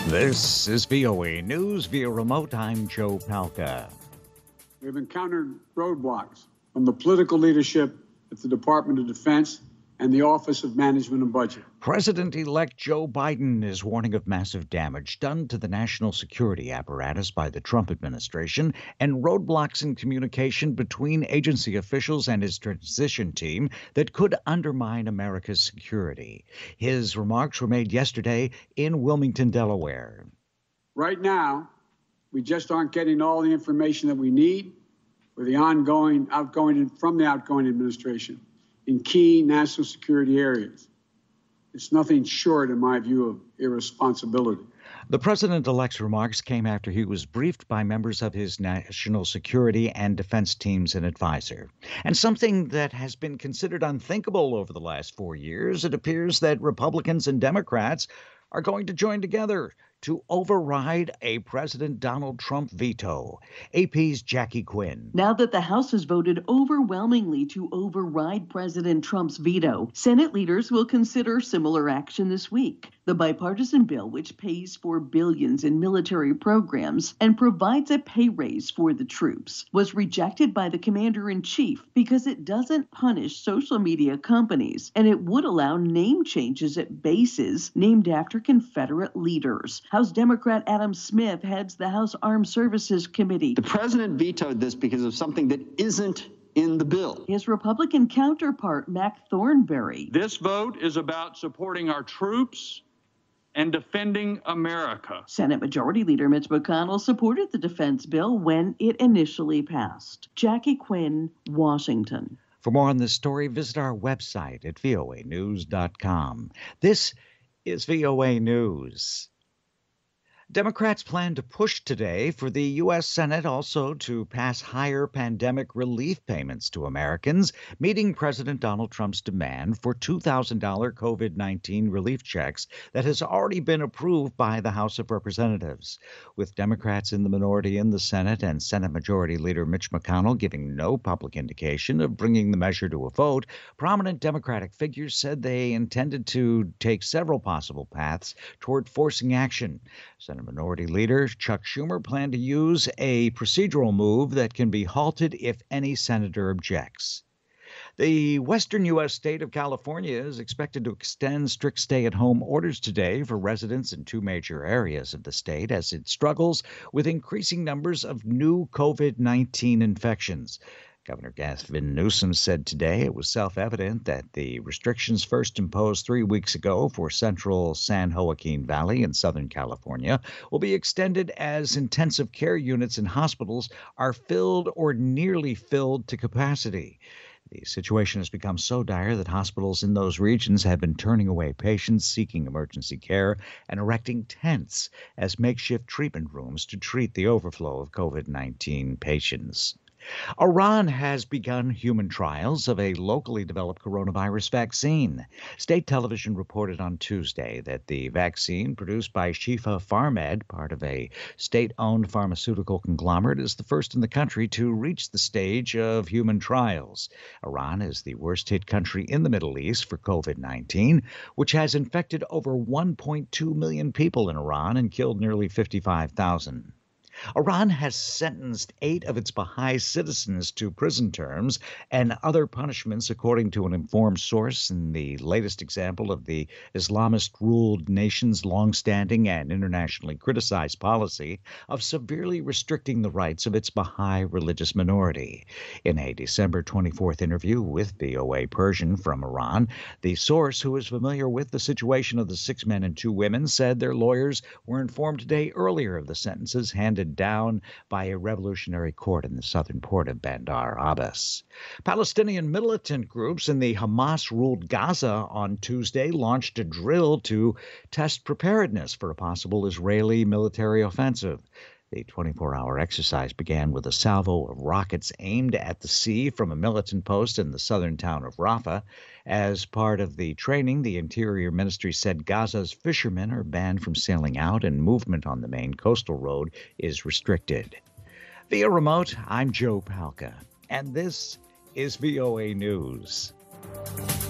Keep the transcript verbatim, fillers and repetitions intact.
This is V O A News via remote. I'm Joe Palca. We've encountered roadblocks from the political leadership at the Department of Defense and the Office of Management and Budget. President-elect Joe Biden is warning of massive damage done to the national security apparatus by the Trump administration and roadblocks in communication between agency officials and his transition team that could undermine America's security. His remarks were made yesterday in Wilmington, Delaware. Right now, we just aren't getting all the information that we need for the ongoing, outgoing, from the outgoing administration in key national security areas. It's nothing short, in my view, of irresponsibility. The president-elect's remarks came after he was briefed by members of his national security and defense teams and advisor. And something that has been considered unthinkable over the last four years, it appears that Republicans and Democrats are going to join together to override a President Donald Trump veto. A P's Jackie Quinn. Now that the House has voted overwhelmingly to override President Trump's veto, Senate leaders will consider similar action this week. The bipartisan bill, which pays for billions in military programs and provides a pay raise for the troops, was rejected by the commander-in-chief because it doesn't punish social media companies, and it would allow name changes at bases named after Confederate leaders. House Democrat Adam Smith heads the House Armed Services Committee. The president vetoed this because of something that isn't in the bill. His Republican counterpart, Mac Thornberry. This vote is about supporting our troops and defending America. Senate Majority Leader Mitch McConnell supported the defense bill when it initially passed. Jackie Quinn, Washington. For more on this story, visit our website at V O A news dot com. This is V O A News. Democrats plan to push today for the U S Senate also to pass higher pandemic relief payments to Americans, meeting President Donald Trump's demand for two thousand dollars COVID nineteen relief checks that has already been approved by the House of Representatives. With Democrats in the minority in the Senate and Senate Majority Leader Mitch McConnell giving no public indication of bringing the measure to a vote, prominent Democratic figures said they intended to take several possible paths toward forcing action. Senate Minority Leader Chuck Schumer planned to use a procedural move that can be halted if any senator objects. The western U S state of California is expected to extend strict stay-at-home orders today for residents in two major areas of the state as it struggles with increasing numbers of new COVID nineteen infections. Governor Gavin Newsom said today it was self-evident that the restrictions first imposed three weeks ago for central San Joaquin Valley in Southern California will be extended as intensive care units and hospitals are filled or nearly filled to capacity. The situation has become so dire that hospitals in those regions have been turning away patients seeking emergency care and erecting tents as makeshift treatment rooms to treat the overflow of COVID nineteen patients. Iran has begun human trials of a locally developed coronavirus vaccine. State television reported on Tuesday that the vaccine produced by Shifa Pharmed, part of a state-owned pharmaceutical conglomerate, is the first in the country to reach the stage of human trials. Iran is the worst-hit country in the Middle East for COVID nineteen, which has infected over one point two million people in Iran and killed nearly fifty-five thousand. Iran has sentenced eight of its Baha'i citizens to prison terms and other punishments, according to an informed source, in the latest example of the Islamist-ruled nation's longstanding and internationally criticized policy of severely restricting the rights of its Baha'i religious minority. In a December twenty-fourth interview with V O A Persian from Iran, the source, who is familiar with the situation of the six men and two women, said their lawyers were informed today earlier of the sentences handed down by a revolutionary court in the southern port of Bandar Abbas. Palestinian militant groups in the Hamas-ruled Gaza on Tuesday launched a drill to test preparedness for a possible Israeli military offensive. The twenty-four hour exercise began with a salvo of rockets aimed at the sea from a militant post in the southern town of Rafah. As part of the training, the Interior Ministry said Gaza's fishermen are banned from sailing out and movement on the main coastal road is restricted. Via remote, I'm Joe Palca, and this is V O A News.